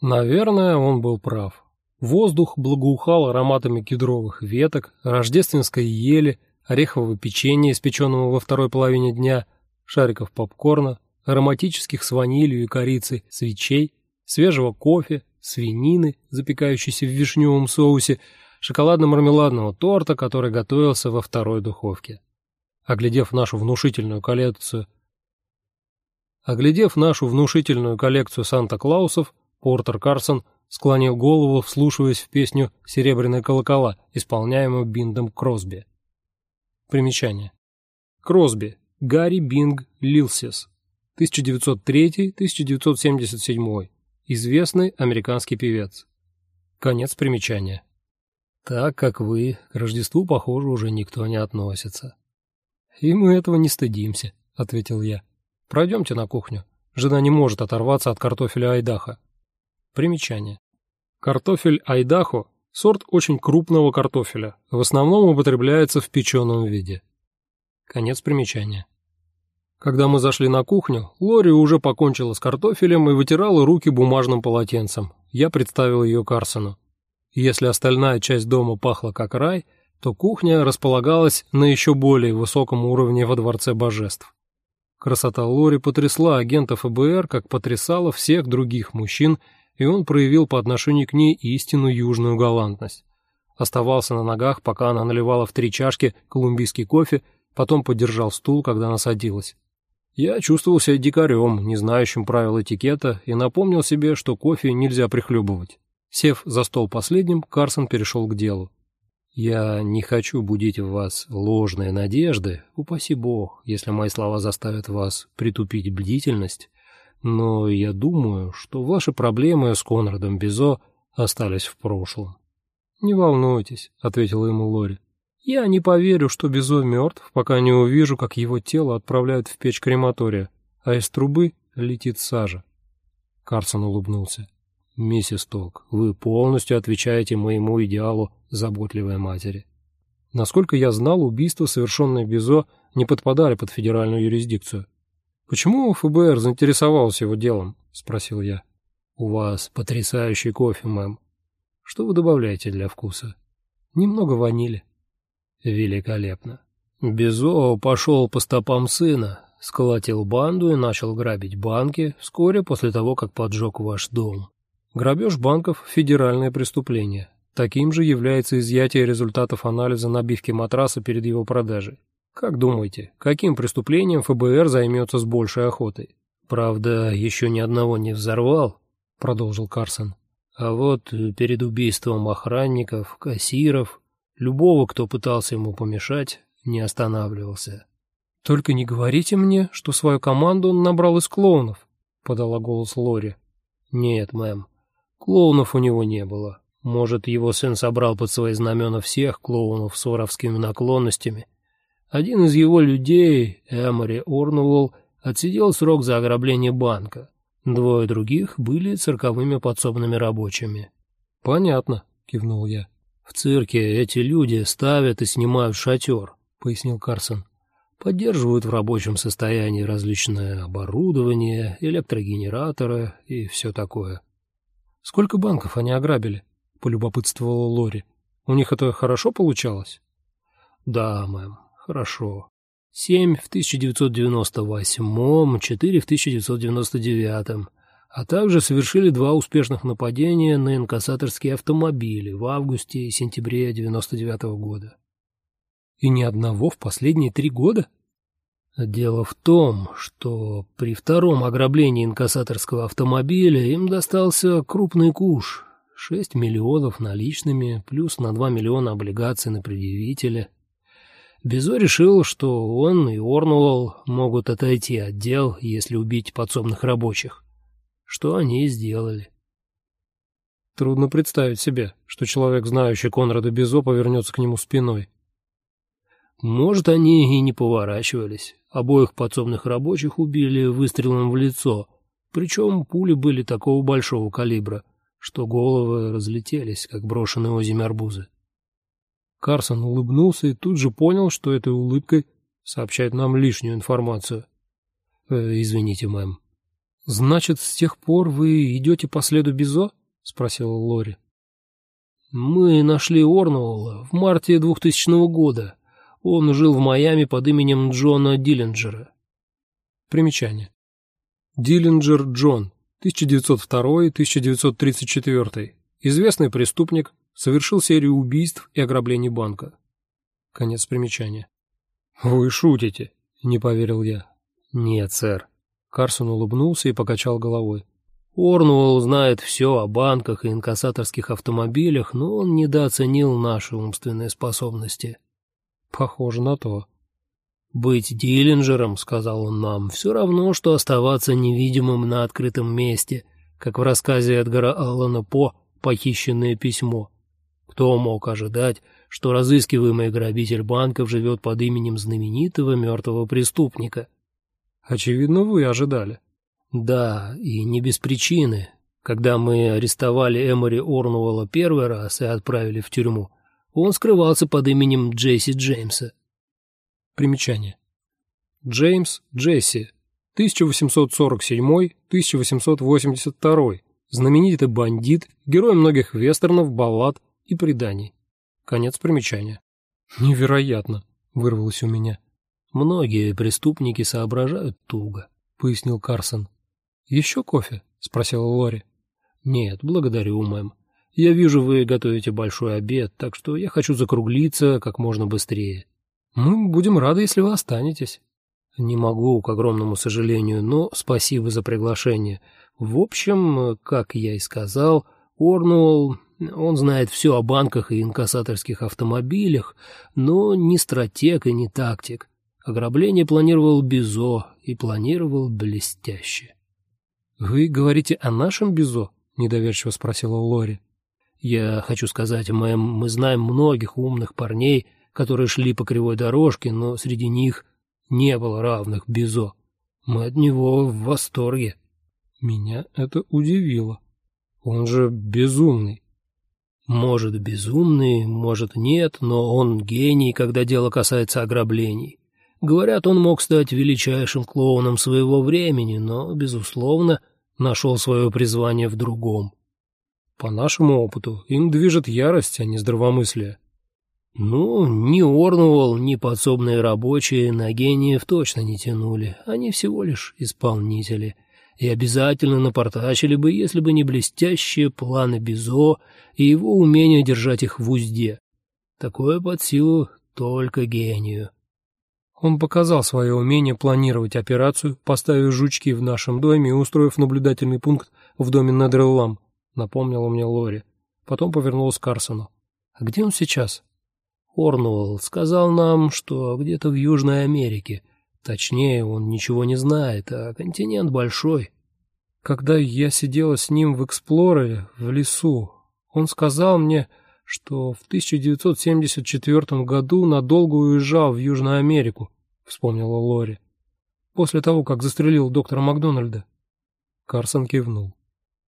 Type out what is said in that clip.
Наверное, он был прав. Воздух благоухал ароматами кедровых веток, рождественской ели, орехового печенья, испеченного во второй половине дня, шариков попкорна, ароматических с ванилью и корицей свечей, свежего кофе, свинины, запекающейся в вишневом соусе, шоколадно-мармеладного торта, который готовился во второй духовке. Оглядев нашу внушительную коллекцию Санта-Клаусов, Портер Карсон склонил голову, вслушиваясь в песню «Серебряные колокола», исполняемую Бингом Кросби. Примечание. Кросби. Гарри Бинг Лилсис. 1903-1977. Известный американский певец. Конец примечания. Так как вы, к Рождеству, похоже, уже никто не относится. И мы этого не стыдимся, ответил я. Пройдемте на кухню. Жена не может оторваться от картофеля Айдахо. Примечание. Картофель Айдахо – сорт очень крупного картофеля, в основном употребляется в печеном виде. Конец примечания. Когда мы зашли на кухню, Лори уже покончила с картофелем и вытирала руки бумажным полотенцем. Я представил ее Карсону. Если остальная часть дома пахла как рай, то кухня располагалась на еще более высоком уровне во Дворце Божеств. Красота Лори потрясла агента ФБР, как потрясала всех других мужчин, и он проявил по отношению к ней истинную южную галантность. Оставался на ногах, пока она наливала в 3 чашки колумбийский кофе, потом подержал стул, когда она садилась. Я чувствовал себя дикарем, не знающим правил этикета, и напомнил себе, что кофе нельзя прихлебывать. Сев за стол последним, Карсон перешел к делу. «Я не хочу будить в вас ложные надежды, упаси бог, если мои слова заставят вас притупить бдительность, но я думаю, что ваши проблемы с Конрадом Бизо остались в прошлом». «Не волнуйтесь», — ответила ему Лори. «Я не поверю, что Бизо мертв, пока не увижу, как его тело отправляют в печь крематория, а из трубы летит сажа». Карсон улыбнулся. «Миссис Толк, вы полностью отвечаете моему идеалу заботливой матери». Насколько я знал, убийства, совершенные Бизо, не подпадали под федеральную юрисдикцию. «Почему ФБР заинтересовалось его делом?» – спросил я. «У вас потрясающий кофе, мэм. Что вы добавляете для вкуса?» «Немного ванили». «Великолепно». Бизо пошел по стопам сына, сколотил банду и начал грабить банки вскоре после того, как поджег ваш дом. Грабеж банков – федеральное преступление. Таким же является изъятие результатов анализа набивки матраса перед его продажей. Как думаете, каким преступлением ФБР займется с большей охотой? Правда, еще ни одного не взорвал, продолжил Карсон. А вот перед убийством охранников, кассиров, любого, кто пытался ему помешать, не останавливался. Только не говорите мне, что свою команду он набрал из клоунов, подала голос Лори. Нет, мэм. Клоунов у него не было. Может, его сын собрал под свои знамена всех клоунов с воровскими наклонностями. Один из его людей, Эмори Орнуолл, отсидел срок за ограбление банка. 2 других были цирковыми подсобными рабочими. «Понятно», — кивнул я. «В цирке эти люди ставят и снимают шатер», — пояснил Карсон. «Поддерживают в рабочем состоянии различное оборудование, электрогенераторы и все такое». «Сколько банков они ограбили?» — полюбопытствовала Лори. «У них это хорошо получалось?» «Да, мэм, хорошо. 7 в 1998, 4 в 1999, а также совершили 2 успешных нападения на инкассаторские автомобили в августе и сентябре 1999 года». «И ни одного в последние 3 года?» Дело в том, что при 2-м ограблении инкассаторского автомобиля им достался крупный куш. 6 миллионов наличными, плюс на 2 миллиона облигаций на предъявителя. Бизо решил, что он и Орнуолл могут отойти от дел, если убить подсобных рабочих. Что они и сделали. Трудно представить себе, что человек, знающий Конрада Бизо, повернется к нему спиной. Может, они и не поворачивались. Обоих подсобных рабочих убили выстрелом в лицо, причем пули были такого большого калибра, что головы разлетелись, как брошенные озимь арбузы. Карсон улыбнулся и тут же понял, что этой улыбкой сообщает нам лишнюю информацию. «Извините, мэм». «Значит, с тех пор вы идете по следу Бизо?» — спросила Лори. «Мы нашли Орнуэлла в марте 2000 года. Он жил в Майами под именем Джона Диллинджера». Примечание. Диллинджер Джон, 1902-1934. Известный преступник, совершил серию убийств и ограблений банка. Конец примечания. «Вы шутите?» — не поверил я. «Нет, сэр». Карсон улыбнулся и покачал головой. «Орнуэлл знает все о банках и инкассаторских автомобилях, но он недооценил наши умственные способности». «Похоже на то». «Быть Диллинджером, — сказал он нам, — все равно, что оставаться невидимым на открытом месте, как в рассказе Эдгара Аллана По «Похищенное письмо». Кто мог ожидать, что разыскиваемый грабитель банков живет под именем знаменитого мертвого преступника?» «Очевидно, вы ожидали». «Да, и не без причины. Когда мы арестовали Эмори Орнуэлла первый раз и отправили в тюрьму, он скрывался под именем Джесси Джеймса». Примечание. Джеймс Джесси, 1847-1882, знаменитый бандит, герой многих вестернов, баллад и преданий. Конец примечания. «Невероятно», — вырвалось у меня. «Многие преступники соображают туго», — пояснил Карсон. «Еще кофе?» — спросила Лори. «Нет, благодарю, мэм. Я вижу, вы готовите большой обед, так что я хочу закруглиться как можно быстрее». «Мы будем рады, если вы останетесь». «Не могу, к огромному сожалению, но спасибо за приглашение. В общем, как я и сказал, Орнуэлл, он знает все о банках и инкассаторских автомобилях, но не стратег и не тактик. Ограбление планировал Бизо и планировал блестяще». «Вы говорите о нашем Бизо?» — недоверчиво спросила Лори. «Я хочу сказать, мэм, мы знаем многих умных парней, которые шли по кривой дорожке, но среди них не было равных Бизо. Мы от него в восторге». Меня это удивило. Он же безумный. «Может, безумный, может, нет, но он гений, когда дело касается ограблений. Говорят, он мог стать величайшим клоуном своего времени, но, безусловно, нашел свое призвание в другом. По нашему опыту, им движет ярость, а не здравомыслие». «Ну, ни Орнуэлл, ни подсобные рабочие на гениев точно не тянули. Они всего лишь исполнители. И обязательно напортачили бы, если бы не блестящие планы Бизо и его умение держать их в узде. Такое под силу только гению». Он показал свое умение планировать операцию, поставив жучки в нашем доме и устроив наблюдательный пункт в доме Недреллам, напомнила мне Лори. Потом повернулась к Карсону. «А где он сейчас?» «Орнуэлл сказал нам, что где-то в Южной Америке. Точнее, он ничего не знает, а континент большой». «Когда я сидела с ним в Эксплорере, в лесу, он сказал мне, что в 1974 году надолго уезжал в Южную Америку», — вспомнила Лори, «после того, как застрелил доктора Макдональда». Карсон кивнул.